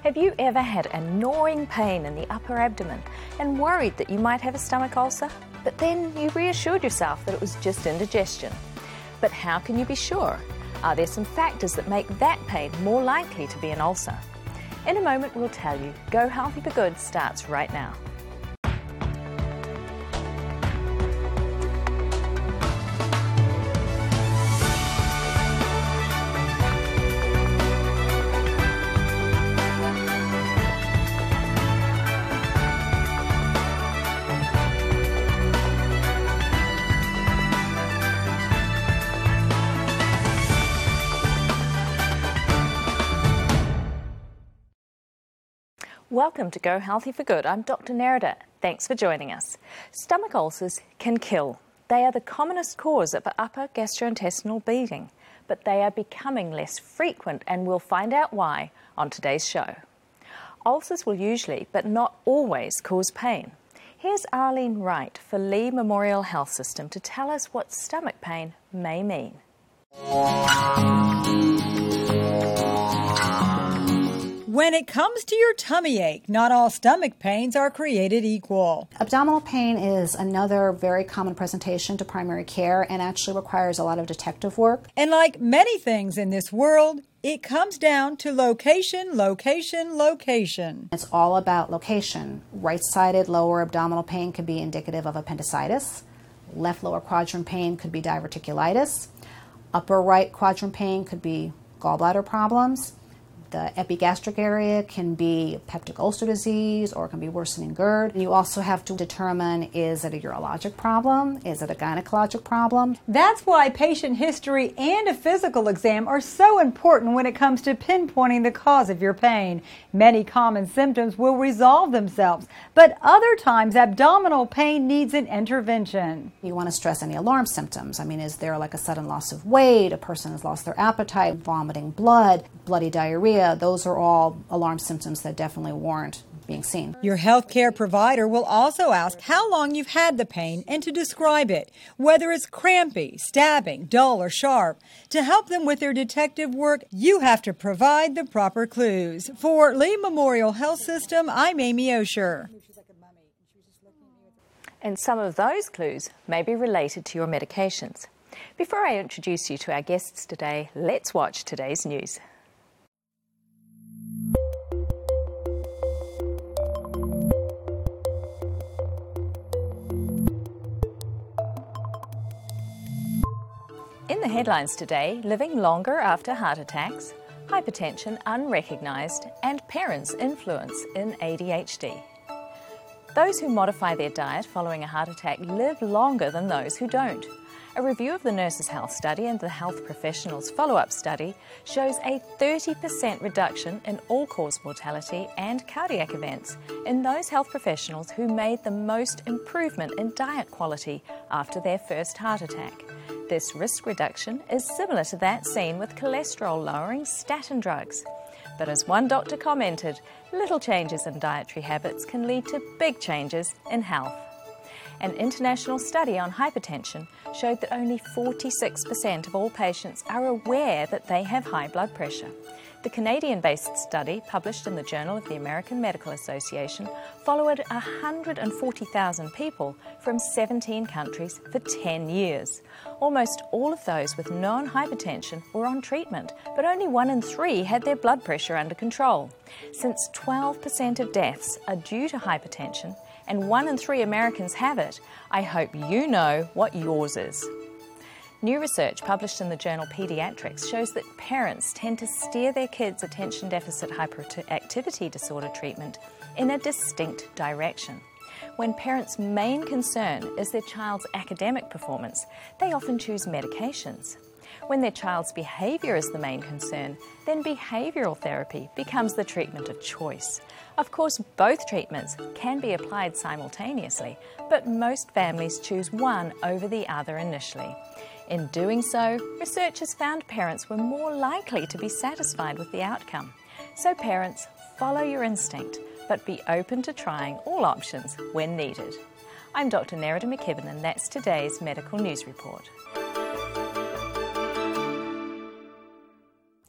Have you ever had a gnawing pain in the upper abdomen and worried that you might have a stomach ulcer? But then you reassured yourself that it was just indigestion. But how can you be sure? Are there some factors that make that pain more likely to be an ulcer? In a moment we'll tell you. Go Healthy for Good starts right now. Welcome to Go Healthy for Good. I'm Dr. Nerida. Thanks for joining us. Stomach ulcers can kill. They are the commonest cause of upper gastrointestinal bleeding, but they are becoming less frequent, and we'll find out why on today's show. Ulcers will usually, but not always, cause pain. Here's Arlene Wright for Lee Memorial Health System to tell us what stomach pain may mean. When it comes to your tummy ache, not all stomach pains are created equal. Abdominal pain is another very common presentation to primary care and actually requires a lot of detective work. And like many things in this world, it comes down to location, location, location. It's all about location. Right-sided lower abdominal pain could be indicative of appendicitis. Left lower quadrant pain could be diverticulitis. Upper right quadrant pain could be gallbladder problems. The epigastric area can be peptic ulcer disease or it can be worsening GERD. You also have to determine, is it a urologic problem? Is it a gynecologic problem? That's why patient history and a physical exam are so important when it comes to pinpointing the cause of your pain. Many common symptoms will resolve themselves, but other times abdominal pain needs an intervention. You want to stress any alarm symptoms. I mean, is there like a sudden loss of weight? A person has lost their appetite, vomiting blood, bloody diarrhea? Those are all alarm symptoms that definitely warrant being seen. Your healthcare provider will also ask how long you've had the pain and to describe it, whether it's crampy, stabbing, dull, or sharp. To help them with their detective work, you have to provide the proper clues. For Lee Memorial Health System, I'm Amy Osher. And some of those clues may be related to your medications. Before I introduce you to our guests today, let's watch today's news. In the headlines today, living longer after heart attacks, hypertension unrecognised, and parents' influence in ADHD. Those who modify their diet following a heart attack live longer than those who don't. A review of the Nurses' Health Study and the Health Professionals' Follow-Up Study shows a 30% reduction in all-cause mortality and cardiac events in those health professionals who made the most improvement in diet quality after their first heart attack. This risk reduction is similar to that seen with cholesterol-lowering statin drugs. But as one doctor commented, little changes in dietary habits can lead to big changes in health. An international study on hypertension showed that only 46% of all patients are aware that they have high blood pressure. The Canadian-based study, published in the Journal of the American Medical Association, followed 140,000 people from 17 countries for 10 years. Almost all of those with known hypertension were on treatment, but only 1 in 3 had their blood pressure under control. Since 12% of deaths are due to hypertension, and 1 in 3 Americans have it, I hope you know what yours is. New research published in the journal Pediatrics shows that parents tend to steer their kids' attention deficit hyperactivity disorder treatment in a distinct direction. When parents' main concern is their child's academic performance, they often choose medications. When their child's behaviour is the main concern, then behavioural therapy becomes the treatment of choice. Of course, both treatments can be applied simultaneously, but most families choose one over the other initially. In doing so, researchers found parents were more likely to be satisfied with the outcome. So parents, follow your instinct, but be open to trying all options when needed. I'm Dr. Nerida McKibben, and that's today's Medical News Report.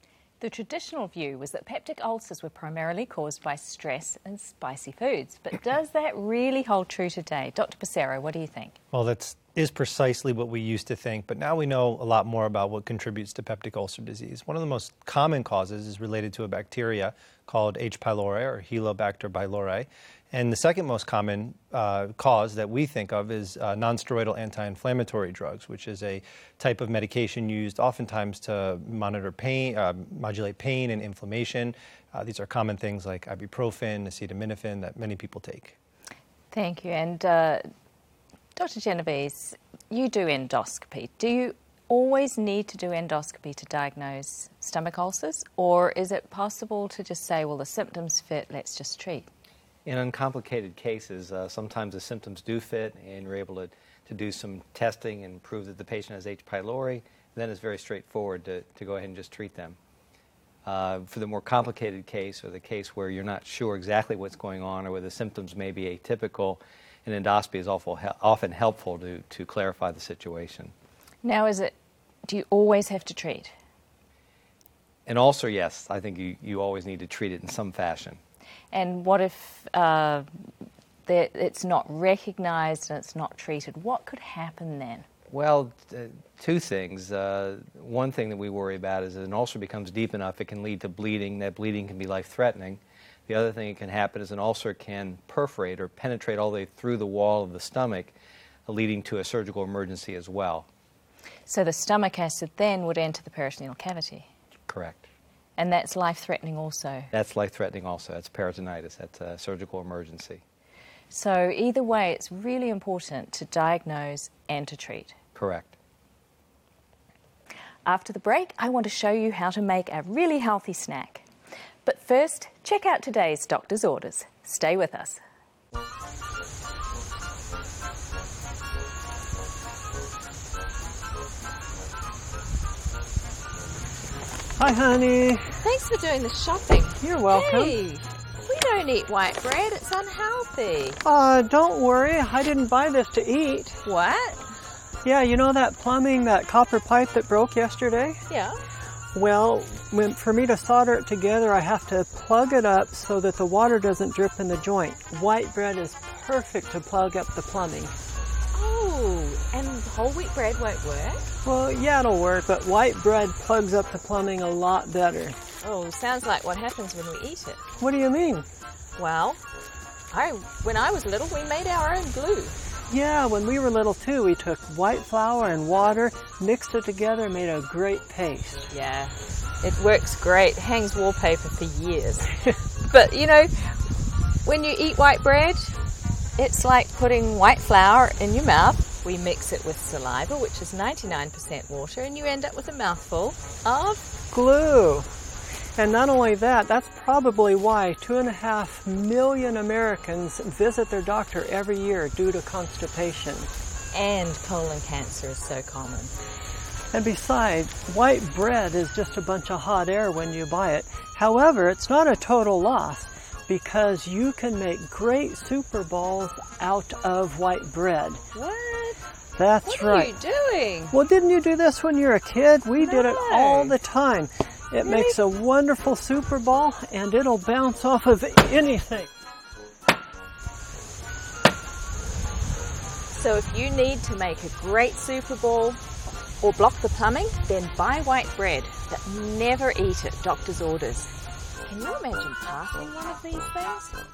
The traditional view was that peptic ulcers were primarily caused by stress and spicy foods. But does that really hold true today? Dr. Passero, what do you think? Well, that is precisely what we used to think, but now we know a lot more about what contributes to peptic ulcer disease. One of the most common causes is related to a bacteria called H. pylori or Helicobacter pylori. And the second most common cause that we think of is nonsteroidal anti-inflammatory drugs, which is a type of medication used oftentimes to monitor pain, modulate pain and inflammation. These are common things like ibuprofen, acetaminophen that many people take. Thank you. And Dr. Genovese, you do endoscopy. Do you always need to do endoscopy to diagnose stomach ulcers, or is it possible to just say, well, the symptoms fit, let's just treat? In uncomplicated cases, sometimes the symptoms do fit, and you're able to do some testing and prove that the patient has H. pylori. Then it's very straightforward to go ahead and just treat them. For the more complicated case, or the case where you're not sure exactly what's going on, or where the symptoms may be atypical, an endoscopy is often helpful to clarify the situation. Now, do you always have to treat? An ulcer, yes. I think you always need to treat it in some fashion. And what if it's not recognized and it's not treated? What could happen then? Well, two things. One thing that we worry about is that an ulcer becomes deep enough, it can lead to bleeding. That bleeding can be life-threatening. The other thing that can happen is an ulcer can perforate or penetrate all the way through the wall of the stomach, leading to a surgical emergency as well. So the stomach acid then would enter the peritoneal cavity? Correct. And that's life-threatening also? That's life-threatening also. That's peritonitis. That's a surgical emergency. So either way, it's really important to diagnose and to treat? Correct. After the break, I want to show you how to make a really healthy snack. But first, check out today's doctor's orders. Stay with us. Hi, honey. Thanks for doing the shopping. You're welcome. Hey, we don't eat white bread. It's unhealthy. Don't worry. I didn't buy this to eat. What? Yeah, you know that plumbing, that copper pipe that broke yesterday? Yeah. Well, for me to solder it together, I have to plug it up so that the water doesn't drip in the joint. White bread is perfect to plug up the plumbing. Oh, and whole wheat bread won't work? Well, yeah, it'll work, but white bread plugs up the plumbing a lot better. Oh, sounds like what happens when we eat it. What do you mean? Well, when I was little, we made our own glue. Yeah, when we were little too, we took white flour and water, mixed it together, made a great paste. Yeah, it works great. Hangs wallpaper for years. But, you know, when you eat white bread, it's like putting white flour in your mouth. We mix it with saliva, which is 99% water, and you end up with a mouthful of glue. And not only that, that's probably why 2.5 million Americans visit their doctor every year due to constipation. And colon cancer is so common. And besides, white bread is just a bunch of hot air when you buy it. However, it's not a total loss because you can make great super balls out of white bread. What? That's right. What are you doing? Well, didn't you do this when you were a kid? We did it No. all the time. It makes a wonderful super ball, and it'll bounce off of anything. So if you need to make a great super ball or block the plumbing, then buy white bread, but never eat it, doctor's orders. Can you imagine passing one of these things?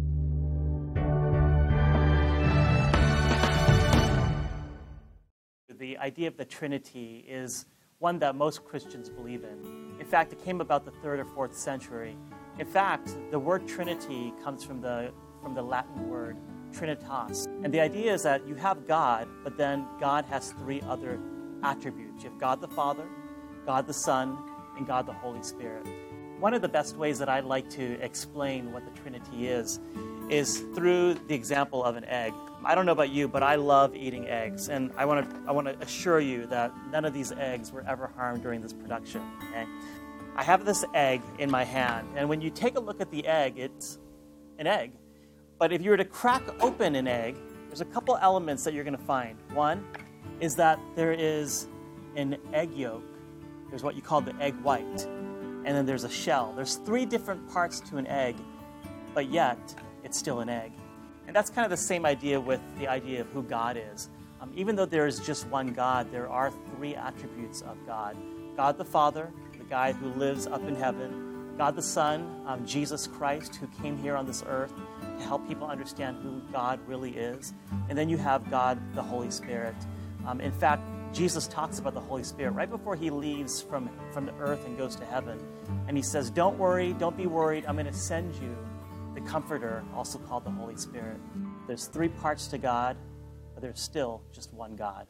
The idea of the Trinity is one that most Christians believe in. In fact, it came about the 3rd or 4th century. In fact, the word Trinity comes from the Latin word trinitas. And the idea is that you have God, but then God has 3 other attributes. You have God the Father, God the Son, and God the Holy Spirit. One of the best ways that I like to explain what the Trinity is through the example of an egg. I don't know about you, but I love eating eggs, and I want to assure you that none of these eggs were ever harmed during this production. Okay? I have this egg in my hand, and when you take a look at the egg, it's an egg. But if you were to crack open an egg, there's a couple elements that you're going to find. One is that there is an egg yolk. There's what you call the egg white. and then there's a shell. There's 3 different parts to an egg, but yet it's still an egg. And that's kind of the same idea with the idea of who God is. Even though there is just one God, there are 3 attributes of God. God the Father, the guy who lives up in heaven. God the Son, Jesus Christ, who came here on this earth to help people understand who God really is. And then you have God the Holy Spirit. In fact, Jesus talks about the Holy Spirit right before he leaves from the earth and goes to heaven. And he says, don't worry, don't be worried. I'm going to send you the Comforter, also called the Holy Spirit. There's 3 parts to God, but there's still just one God.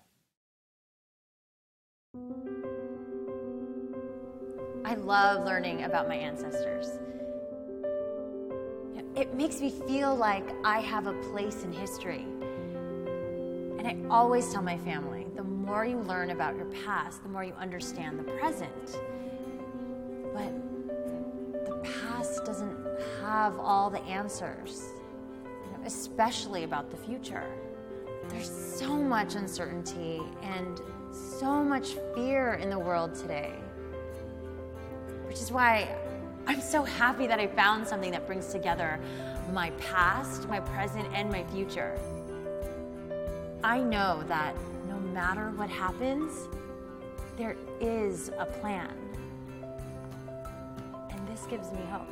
I love learning about my ancestors. It makes me feel like I have a place in history. And I always tell my family, the more you learn about your past, the more you understand the present. But the past doesn't have all the answers, especially about the future. There's so much uncertainty and so much fear in the world today, which is why I'm so happy that I found something that brings together my past, my present, and my future. I know that no matter what happens, there is a plan. And this gives me hope.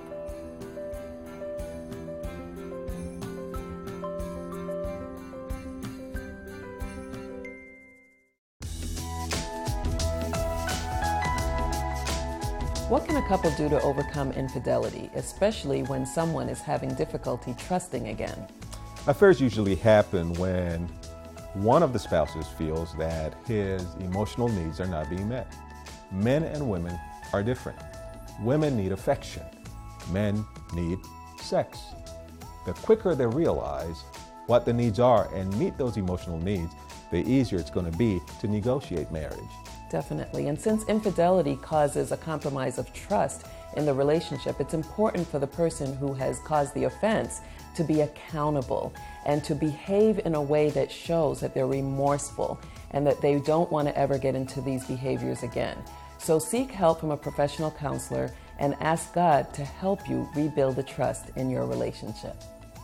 What can a couple do to overcome infidelity, especially when someone is having difficulty trusting again? Affairs usually happen when one of the spouses feels that his emotional needs are not being met. Men and women are different. Women need affection. Men need sex. The quicker they realize what the needs are and meet those emotional needs, the easier it's going to be to negotiate marriage. Definitely. And since infidelity causes a compromise of trust in the relationship, it's important for the person who has caused the offense to be accountable and to behave in a way that shows that they're remorseful and that they don't want to ever get into these behaviors again. So seek help from a professional counselor and ask God to help you rebuild the trust in your relationship.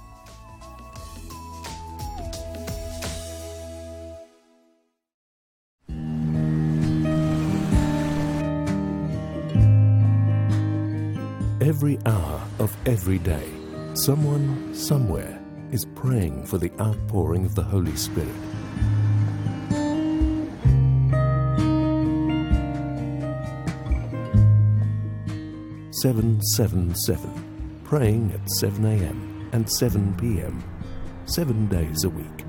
Every hour of every day, someone, somewhere, is praying for the outpouring of the Holy Spirit. "777", praying at 7 a.m. and 7 p.m., 7 days a week.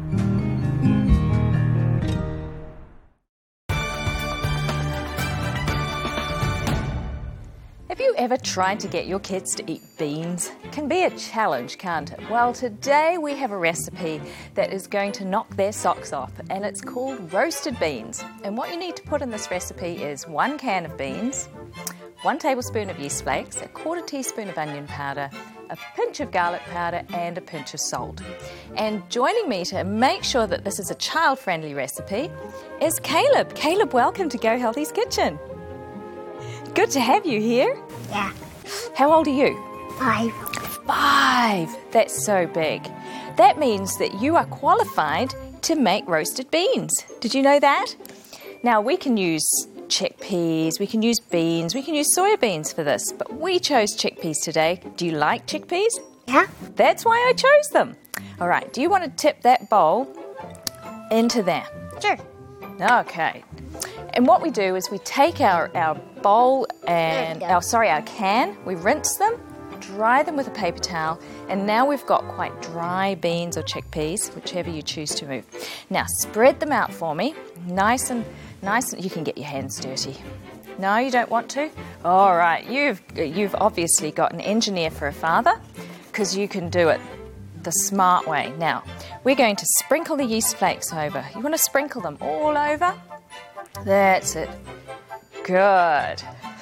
Have you ever tried to get your kids to eat beans? It can be a challenge, can't it? Well, today we have a recipe that is going to knock their socks off, and it's called roasted beans. And what you need to put in this recipe is 1 can of beans, 1 tablespoon of yeast flakes, a 1/4 teaspoon of onion powder, a pinch of garlic powder, and a pinch of salt. And joining me to make sure that this is a child-friendly recipe is Caleb. Caleb, welcome to Go Healthy's Kitchen. Good to have you here. Yeah. How old are you? 5. 5. That's so big. That means that you are qualified to make roasted beans. Did you know that? Now, we can use chickpeas, we can use beans, we can use soybeans for this, but we chose chickpeas today. Do you like chickpeas? Yeah. That's why I chose them. All right, do you want to tip that bowl into there? Sure. Okay. And what we do is we take our bowl and our can, we rinse them, dry them with a paper towel, and now we've got quite dry beans or chickpeas, whichever you choose to move. Now spread them out for me, nice and you can get your hands dirty. No, you don't want to? All right, you've obviously got an engineer for a father, because you can do it the smart way. Now, we're going to sprinkle the yeast flakes over. You want to sprinkle them all over? That's it. Good.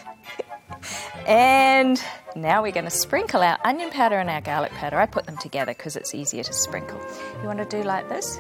And now we're going to sprinkle our onion powder and our garlic powder. I put them together because it's easier to sprinkle. You want to do like this?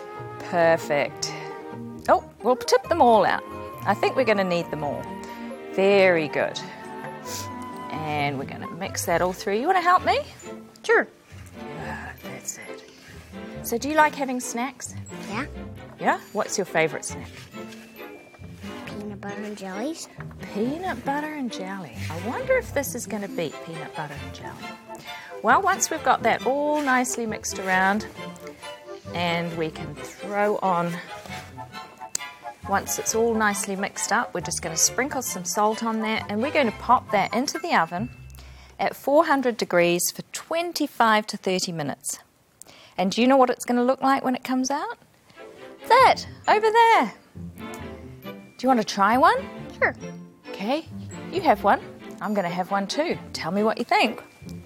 Perfect. Oh, we'll tip them all out. I think we're going to need them all. Very good. And we're going to mix that all through. You want to help me? Sure. Yeah, that's it. So do you like having snacks? Yeah. Yeah? What's your favourite snack? Peanut butter and jellies. Peanut butter and jelly. I wonder if this is going to beat peanut butter and jelly. Well, once we've got that all nicely mixed around, and we can throw on, once it's all nicely mixed up, we're just going to sprinkle some salt on that, and we're going to pop that into the oven at 400 degrees for 25 to 30 minutes. And do you know what it's going to look like when it comes out? That, over there. Do you want to try one? Sure. Okay, you have one. I'm going to have one too. Tell me what you think.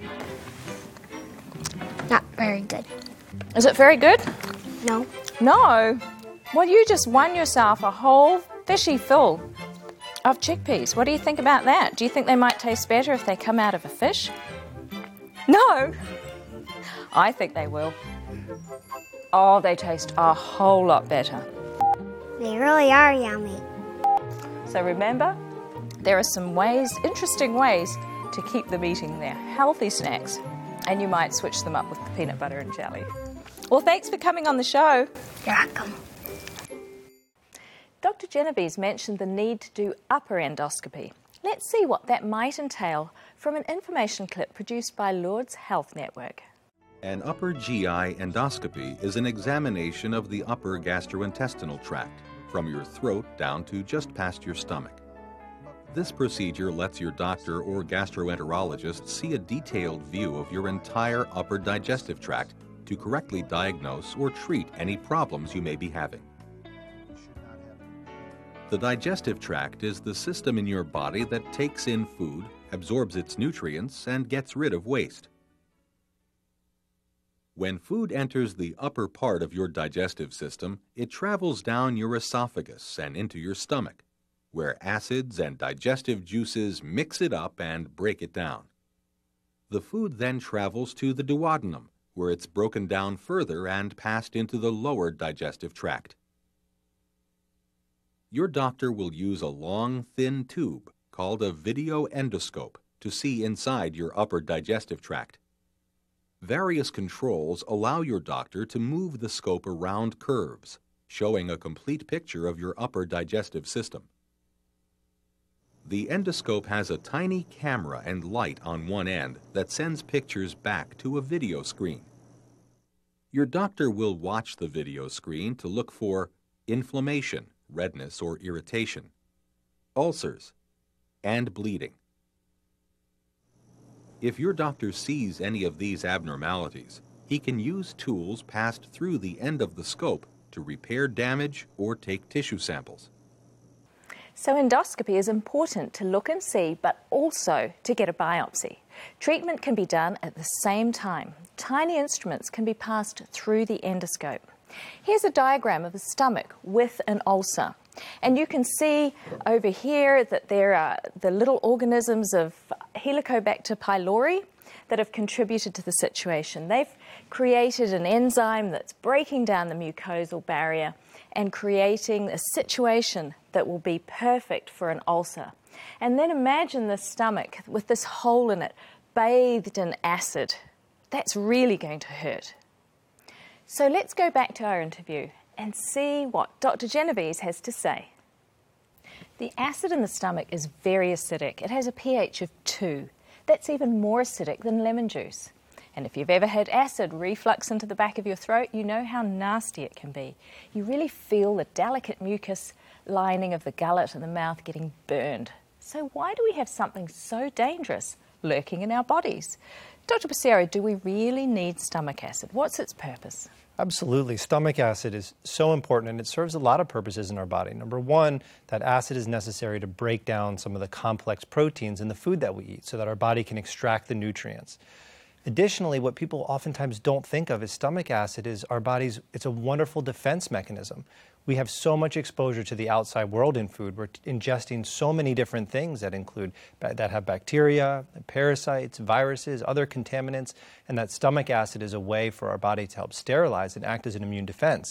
Not very good. Is it very good? No. No? Well, you just won yourself a whole fishy full of chickpeas. What do you think about that? Do you think they might taste better if they come out of a fish? No? I think they will. Oh, they taste a whole lot better. They really are yummy. So remember, there are some ways, interesting ways, to keep them eating their healthy snacks, and you might switch them up with the peanut butter and jelly. Well, thanks for coming on the show. You're welcome. Dr. Genovese mentioned the need to do upper endoscopy. Let's see what that might entail from an information clip produced by Lourdes Health Network. An upper GI endoscopy is an examination of the upper gastrointestinal tract, from your throat down to just past your stomach. This procedure lets your doctor or gastroenterologist see a detailed view of your entire upper digestive tract to correctly diagnose or treat any problems you may be having. The digestive tract is the system in your body that takes in food, absorbs its nutrients, and gets rid of waste. When food enters the upper part of your digestive system, it travels down your esophagus and into your stomach, where acids and digestive juices mix it up and break it down. The food then travels to the duodenum, where it's broken down further and passed into the lower digestive tract. Your doctor will use a long, thin tube called a video endoscope to see inside your upper digestive tract. Various controls allow your doctor to move the scope around curves, showing a complete picture of your upper digestive system. The endoscope has a tiny camera and light on one end that sends pictures back to a video screen. Your doctor will watch the video screen to look for inflammation, redness or irritation, ulcers, and bleeding. If your doctor sees any of these abnormalities, he can use tools passed through the end of the scope to repair damage or take tissue samples. So endoscopy is important to look and see, but also to get a biopsy. Treatment can be done at the same time. Tiny instruments can be passed through the endoscope. Here's a diagram of the stomach with an ulcer. And you can see over here that there are the little organisms of Helicobacter pylori that have contributed to the situation. They've created an enzyme that's breaking down the mucosal barrier and creating a situation that will be perfect for an ulcer. And then imagine the stomach with this hole in it, bathed in acid. That's really going to hurt. So let's go back to our interview and see what Dr. Genovese has to say. The acid in the stomach is very acidic. It has a pH of 2. That's even more acidic than lemon juice. And if you've ever had acid reflux into the back of your throat, you know how nasty it can be. You really feel the delicate mucus lining of the gullet and the mouth getting burned. So why do we have something so dangerous lurking in our bodies? Dr. Passero, do we really need stomach acid? What's its purpose? Absolutely. Stomach acid is so important, and it serves a lot of purposes in our body. Number one, that acid is necessary to break down some of the complex proteins in the food that we eat so that our body can extract the nutrients. Additionally, what people oftentimes don't think of is stomach acid is our body's, it's a wonderful defense mechanism. We have so much exposure to the outside world in food. We're ingesting so many different things that have bacteria, parasites, viruses, other contaminants, and that stomach acid is a way for our body to help sterilize and act as an immune defense.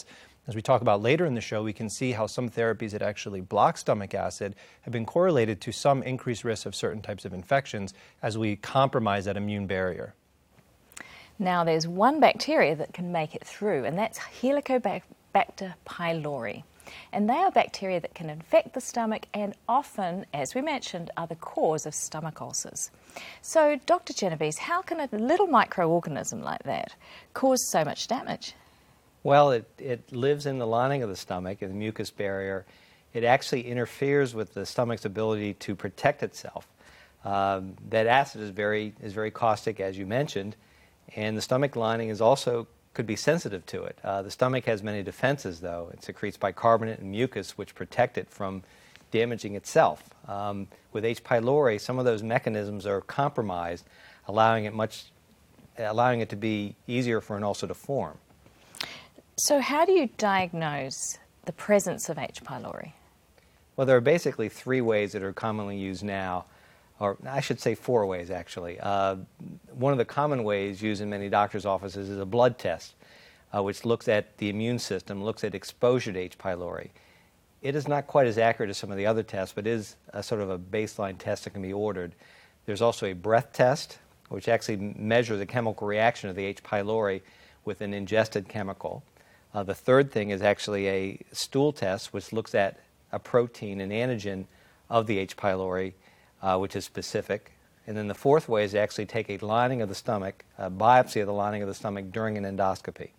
As we talk about later in the show, we can see how some therapies that actually block stomach acid have been correlated to some increased risk of certain types of infections as we compromise that immune barrier. Now, there's one bacteria that can make it through, and that's Helicobacter pylori. And they are bacteria that can infect the stomach and often, as we mentioned, are the cause of stomach ulcers. So, Dr. Genovese, how can a little microorganism like that cause so much damage? Well, it lives in the lining of the stomach, in the mucus barrier. It actually interferes with the stomach's ability to protect itself. That acid is very caustic, as you mentioned, and the stomach lining is also could be sensitive to it. The stomach has many defenses, though. It secretes bicarbonate and mucus, which protect it from damaging itself. With H. pylori, some of those mechanisms are compromised, allowing it to be easier for an ulcer to form. So how do you diagnose the presence of H. pylori? Well, there are basically 3 ways that are commonly used now, or I should say 4 ways, actually. One of the common ways used in many doctors' offices is a blood test, which looks at the immune system, looks at exposure to H. pylori. It is not quite as accurate as some of the other tests, but is a sort of a baseline test that can be ordered. There's also a breath test, which actually measures the chemical reaction of the H. pylori with an ingested chemical. The third thing is actually a stool test, which looks at a protein, an antigen of the H. pylori, which is specific. And then the fourth way is to actually take a lining of the stomach, a biopsy of the lining of the stomach during an endoscopy.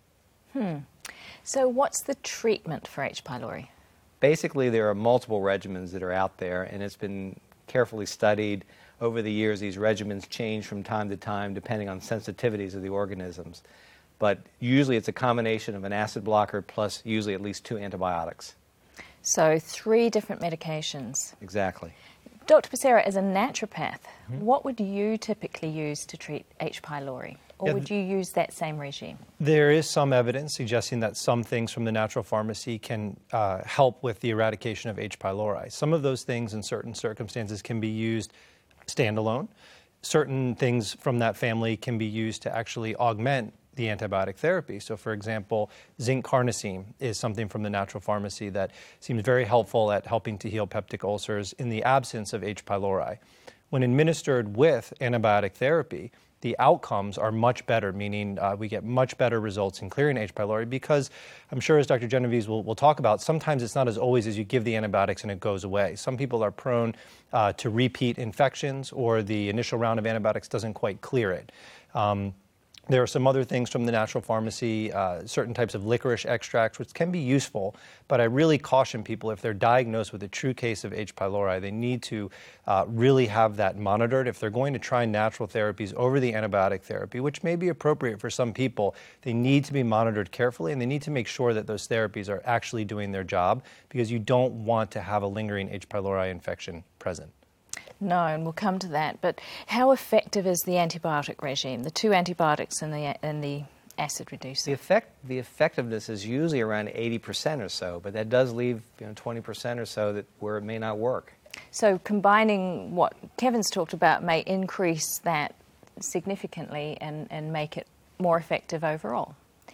So what's the treatment for H. pylori? Basically, there are multiple regimens that are out there, and it's been carefully studied. Over the years, these regimens change from time to time depending on sensitivities of the organisms. But usually it's a combination of an acid blocker plus usually at least 2 antibiotics. So 3 different medications. Exactly. Dr. Becerra, as a naturopath, what would you typically use to treat H. pylori? Or would you use that same regime? There is some evidence suggesting that some things from the natural pharmacy can help with the eradication of H. pylori. Some of those things in certain circumstances can be used standalone. Certain things from that family can be used to actually augment the antibiotic therapy. So, for example, zinc carnosine is something from the natural pharmacy that seems very helpful at helping to heal peptic ulcers in the absence of H. pylori. When administered with antibiotic therapy, the outcomes are much better, meaning we get much better results in clearing H. pylori because I'm sure, as Dr. Genovese will talk about, sometimes it's not as always as you give the antibiotics and it goes away. Some people are prone to repeat infections, or the initial round of antibiotics doesn't quite clear it. There are some other things from the natural pharmacy, certain types of licorice extracts, which can be useful, but I really caution people if they're diagnosed with a true case of H. pylori, they need to really have that monitored. If they're going to try natural therapies over the antibiotic therapy, which may be appropriate for some people, they need to be monitored carefully, and they need to make sure that those therapies are actually doing their job, because you don't want to have a lingering H. pylori infection present. No, and we'll come to that. But how effective is the antibiotic regime, the 2 antibiotics and the acid reducer? The effectiveness is usually around 80% or so, but that does leave 20% or so where it may not work. So combining what Kevin's talked about may increase that significantly and make it more effective overall.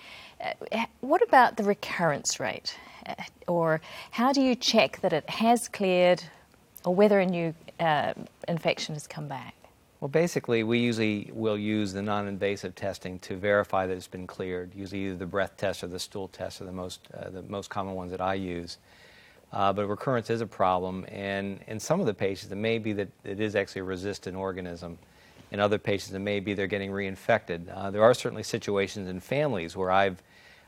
What about the recurrence rate? Or how do you check that it has cleared, or whether a new infection has come back? Well, basically, we usually will use the non-invasive testing to verify that it's been cleared. Usually either the breath test or the stool test are the most common ones that I use. But recurrence is a problem, and in some of the patients, it may be that it is actually a resistant organism. In other patients, it may be they're getting reinfected. There are certainly situations in families where I've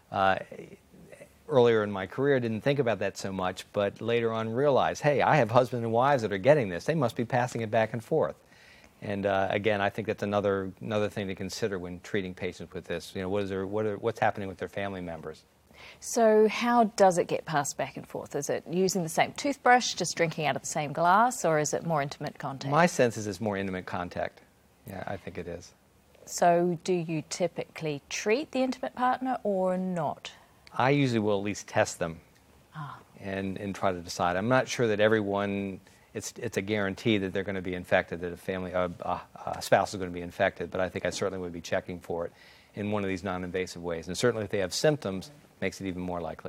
earlier in my career, didn't think about that so much, but later on realized, hey, I have husbands and wives that are getting this. They must be passing it back and forth. And again, I think that's another thing to consider when treating patients with this. What's happening with their family members? So how does it get passed back and forth? Is it using the same toothbrush, just drinking out of the same glass, or is it more intimate contact? My sense is it's more intimate contact. Yeah, I think it is. So do you typically treat the intimate partner or not? I usually will at least test them and try to decide. I'm not sure that everyone, it's a guarantee that they're going to be infected, that a spouse is going to be infected, but I think I certainly would be checking for it in one of these non-invasive ways. And certainly if they have symptoms, makes it even more likely.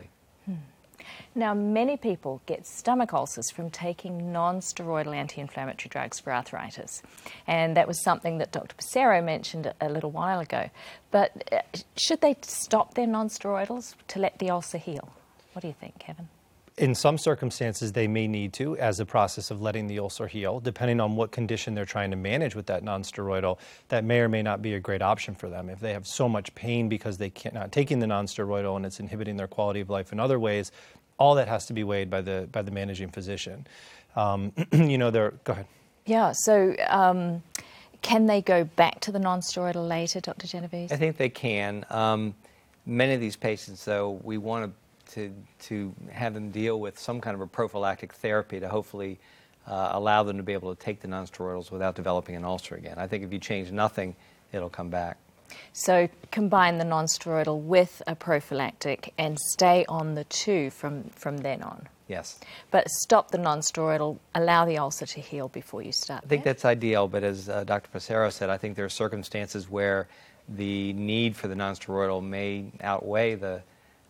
Now, many people get stomach ulcers from taking non-steroidal anti-inflammatory drugs for arthritis. And that was something that Dr. Passero mentioned a little while ago. But should they stop their non-steroidals to let the ulcer heal? What do you think, Kevin? In some circumstances, they may need to, as a process of letting the ulcer heal. Depending on what condition they're trying to manage with that non-steroidal, that may or may not be a great option for them. If they have so much pain because they can't not taking the non-steroidal and it's inhibiting their quality of life in other ways, all that has to be weighed by the managing physician. Go ahead. Yeah, so can they go back to the non-steroidal later, Dr. Genovese? I think they can. Many of these patients, though, we want to have them deal with some kind of a prophylactic therapy to hopefully allow them to be able to take the non-steroidals without developing an ulcer again. I think if you change nothing, it'll come back. So combine the non-steroidal with a prophylactic and stay on the two from then on. Yes. But stop the non-steroidal, allow the ulcer to heal before you start. I think that's ideal, but as Dr. Passero said, I think there are circumstances where the need for the non-steroidal may outweigh the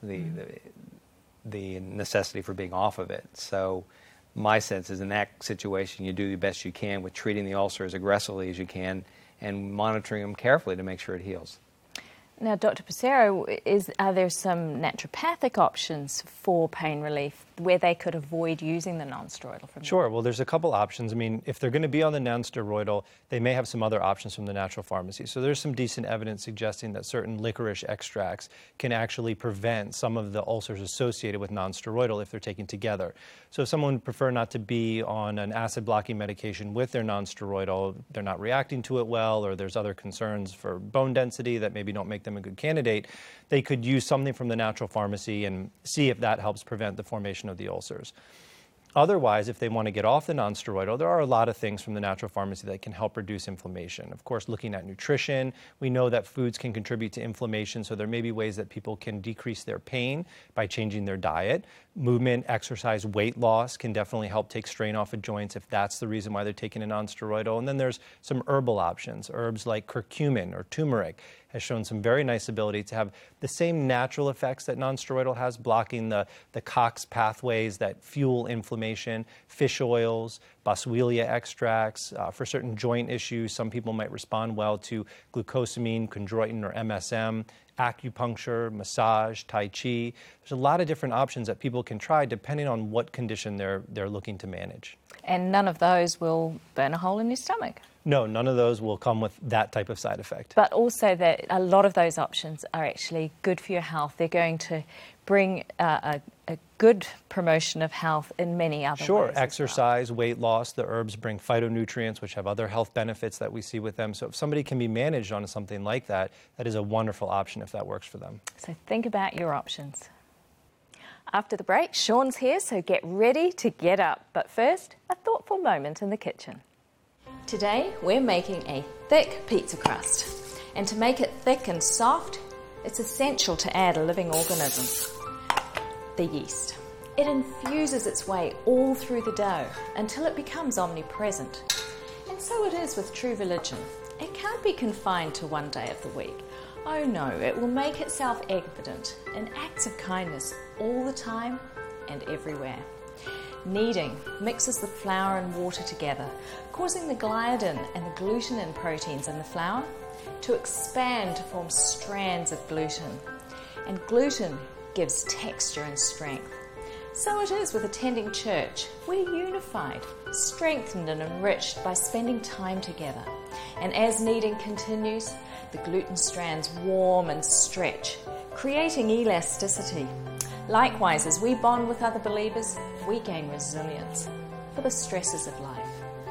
necessity for being off of it. So my sense is in that situation, you do the best you can with treating the ulcer as aggressively as you can and monitoring them carefully to make sure it heals. Now, Dr. Passero, are there some naturopathic options for pain relief where they could avoid using the non-steroidal? Sure. Well, there's a couple options. I mean, if they're going to be on the non-steroidal, they may have some other options from the natural pharmacy. So there's some decent evidence suggesting that certain licorice extracts can actually prevent some of the ulcers associated with non-steroidal if they're taken together. So if someone would prefer not to be on an acid-blocking medication with their non-steroidal, they're not reacting to it well, or there's other concerns for bone density that maybe don't make them a good candidate, they could use something from the natural pharmacy and see if that helps prevent the formation of the ulcers. Otherwise, if they want to get off the non-steroidal, there are a lot of things from the natural pharmacy that can help reduce inflammation. Of course, looking at nutrition, we know that foods can contribute to inflammation, so there may be ways that people can decrease their pain by changing their diet. Movement, exercise, weight loss can definitely help take strain off of joints if that's the reason why they're taking a non-steroidal. And then there's some herbal options. Herbs like curcumin or turmeric has shown some very nice ability to have the same natural effects that non-steroidal has, blocking the COX pathways that fuel inflammation. Fish oils, boswellia extracts. For certain joint issues, some people might respond well to glucosamine, chondroitin, or MSM. Acupuncture, massage, Tai Chi. There's a lot of different options that people can try depending on what condition they're looking to manage. And none of those will burn a hole in your stomach? No, none of those will come with that type of side effect. But also that a lot of those options are actually good for your health. They're going to bring a good promotion of health in many other ways. Sure, exercise, weight loss, the herbs bring phytonutrients, which have other health benefits that we see with them. So if somebody can be managed on something like that, that is a wonderful option if that works for them. So think about your options. After the break, Sean's here, so get ready to get up. But first, a thoughtful moment in the kitchen. Today, we're making a thick pizza crust. And to make it thick and soft, it's essential to add a living organism, the yeast. It infuses its way all through the dough until it becomes omnipresent. And so it is with true religion. It can't be confined to one day of the week. Oh no, it will make itself evident in acts of kindness all the time and everywhere. Kneading mixes the flour and water together, causing the gliadin and the glutenin proteins in the flour to expand to form strands of gluten. And gluten gives texture and strength. So it is with attending church. We're unified, strengthened and enriched by spending time together. And as kneading continues, the gluten strands warm and stretch, creating elasticity. Likewise, as we bond with other believers, we gain resilience for the stresses of life.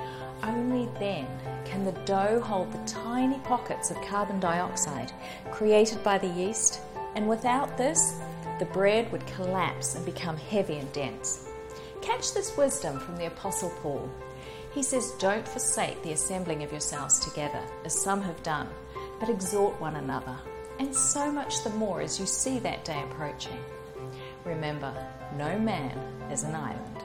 Only then can the dough hold the tiny pockets of carbon dioxide created by the yeast, and without this, the bread would collapse and become heavy and dense. Catch this wisdom from the Apostle Paul. He says, "Don't forsake the assembling of yourselves together, as some have done, but exhort one another, and so much the more as you see that day approaching." Remember, no man is an island.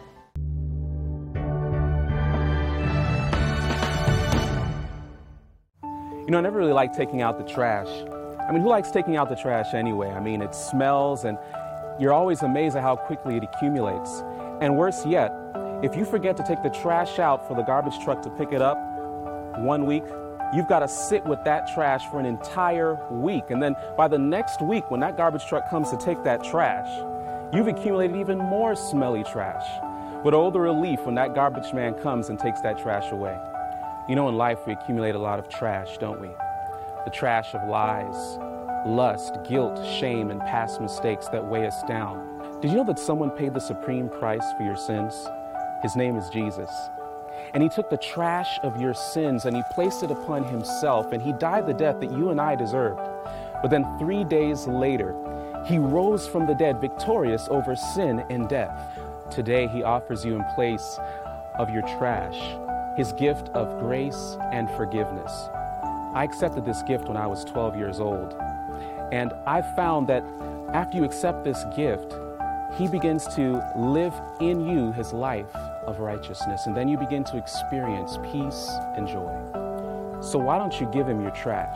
You know, I never really liked taking out the trash. I mean, who likes taking out the trash anyway? I mean, it smells, and you're always amazed at how quickly it accumulates. And worse yet, if you forget to take the trash out for the garbage truck to pick it up 1 week, you've got to sit with that trash for an entire week. And then by the next week, when that garbage truck comes to take that trash, you've accumulated even more smelly trash. But oh, the relief when that garbage man comes and takes that trash away. You know, in life, we accumulate a lot of trash, don't we? The trash of lies, lust, guilt, shame, and past mistakes that weigh us down. Did you know that someone paid the supreme price for your sins? His name is Jesus. And he took the trash of your sins and he placed it upon himself, and he died the death that you and I deserved. But then 3 days later, he rose from the dead, victorious over sin and death. Today, he offers you in place of your trash his gift of grace and forgiveness. I accepted this gift when I was 12 years old. And I found that after you accept this gift, he begins to live in you his life of righteousness. And then you begin to experience peace and joy. So why don't you give him your trash?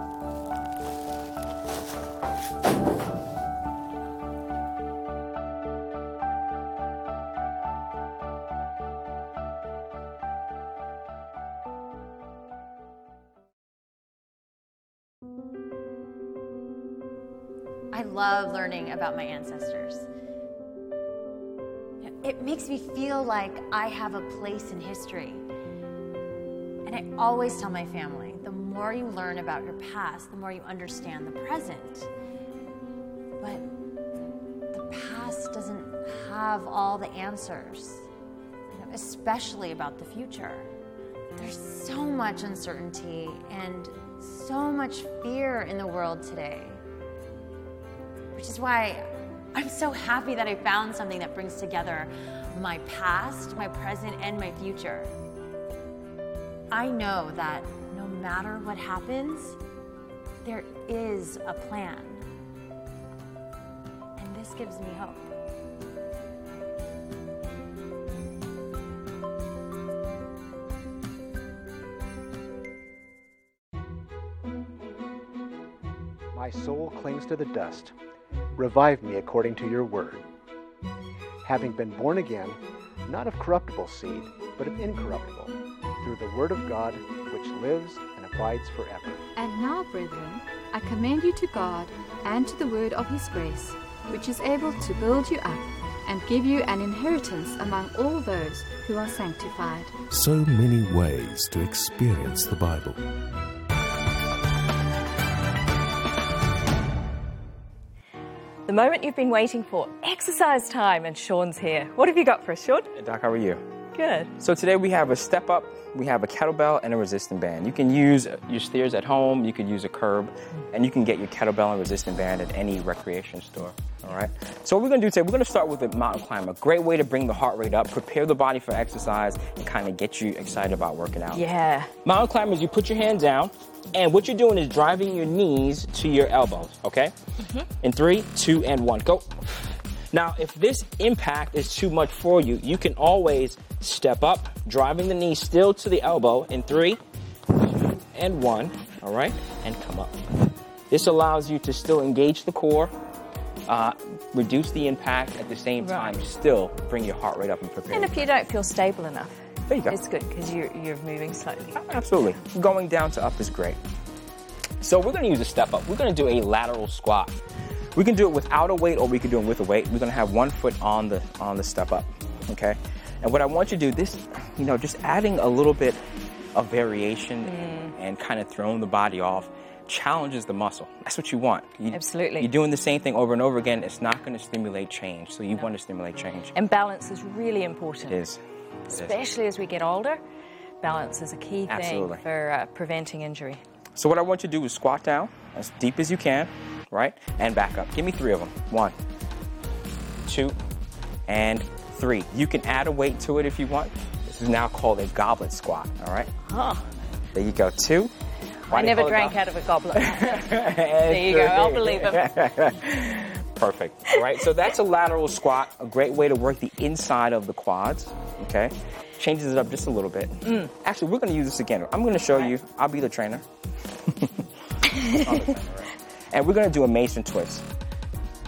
I love learning about my ancestors. It makes me feel like I have a place in history. And I always tell my family, the more you learn about your past, the more you understand the present. But the past doesn't have all the answers, especially about the future. There's so much uncertainty and so much fear in the world today. Which is why I'm so happy that I found something that brings together my past, my present, and my future. I know that no matter what happens, there is a plan. And this gives me hope. My soul clings to the dust. Revive me according to your word. Having been born again, not of corruptible seed, but of incorruptible, through the word of God, which lives and abides forever. And now, brethren, I commend you to God and to the word of his grace, which is able to build you up and give you an inheritance among all those who are sanctified. So many ways to experience the Bible. The moment you've been waiting for, exercise time, and Sean's here. What have you got for us, Sean? Hey, Doc, how are you? Good. So today we have a step up, we have a kettlebell and a resistant band. You can use your stairs at home, you could use a curb, and you can get your kettlebell and resistant band at any recreation store. All right. So what we're going to do today, we're going to start with a mountain climb, a great way to bring the heart rate up, prepare the body for exercise, and kind of get you excited about working out. Yeah. Mountain climbers, you put your hand down, and what you're doing is driving your knees to your elbows, okay? In 3, 2, and 1, go. Now, if this impact is too much for you, you can always step up, driving the knee still to the elbow in 3, 2, and 1, all right? And come up. This allows you to still engage the core, reduce the impact, at the same time still bring your heart rate up and prepare. And if you don't feel stable enough, there you go. It's good because you're moving slowly. Absolutely. Going down to up is great. So we're going to use a step up. We're going to do a lateral squat. We can do it without a weight or we can do it with a weight. We're going to have 1 foot on the step up, okay? And what I want you to do, this, just adding a little bit of variation and kind of throwing the body off challenges the muscle. That's what you want. Absolutely. You're doing the same thing over and over again. It's not going to stimulate change. So you want to stimulate change. And balance is really important. It is. Especially as we get older, balance is a key thing for preventing injury. So what I want you to do is squat down as deep as you can, right? And back up. Give me 3 of them. 1, 2, and 3. You can add a weight to it if you want. This is now called a goblet squat, all right? Huh. There you go. 2. I never drank out of a goblet. There you go. I'll believe him. Perfect. All right, so that's a lateral squat, a great way to work the inside of the quads, okay? Changes it up just a little bit. Actually, we're going to use this again. I'm going to show you. I'll be the trainer. And we're going to do a Mason twist.